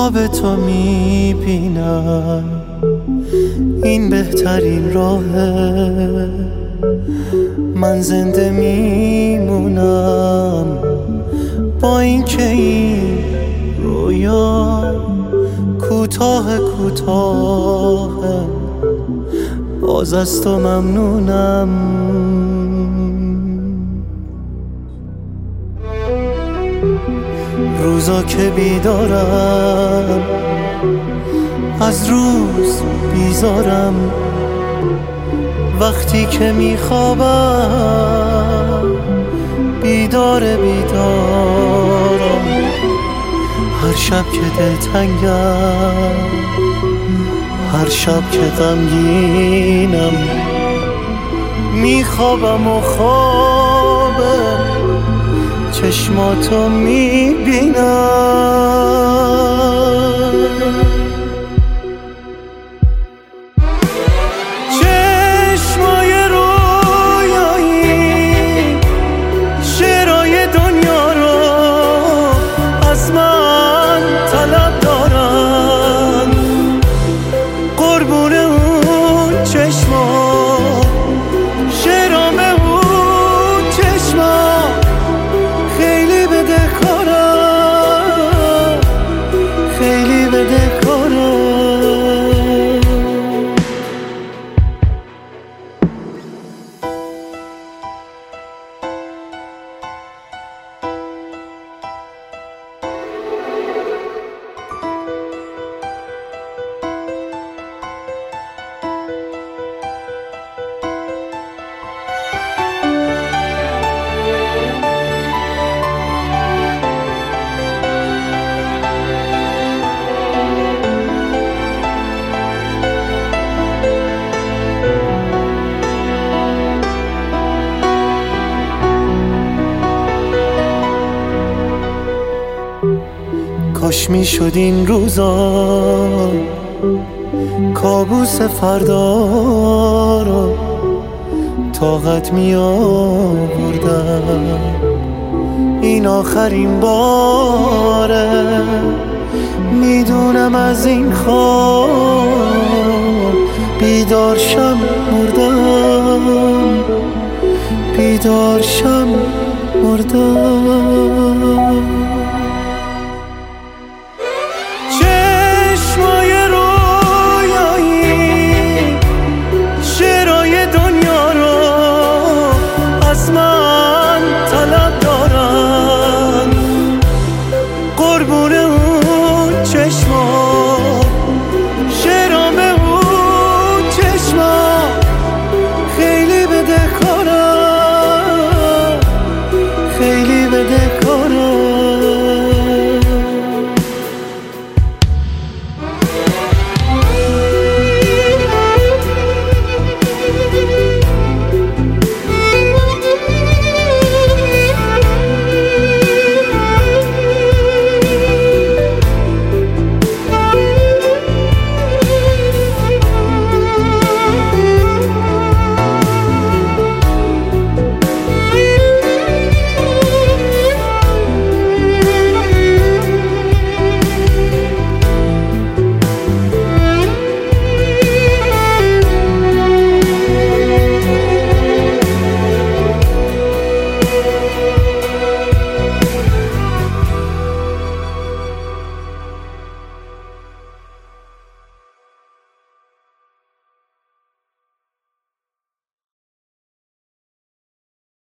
خواب تو میبینم، این بهترین راهه. من زنده میمونم با اینکه این رویا کوتاه کوتاه، باز از تو ممنونم. روزا که بیدارم از روز بیزارم، وقتی که میخوابم بیدارم. هر شب که دلتنگم، هر شب که غمگینم، میخوابم و خواب چشماتو میبینم. چشمای رویایی شعرهای دنیا رو از من طلب دارن، قربون اون چشما، شعرام اون چشما، خیلی بدهکارم، خیلی بدهکارم. کاش میشد این روزا کابوس فردا رو طاقت می آوردم. این آخرین باره، میدونم از این خواب بیدار شم مردم، بیدار شم مردم.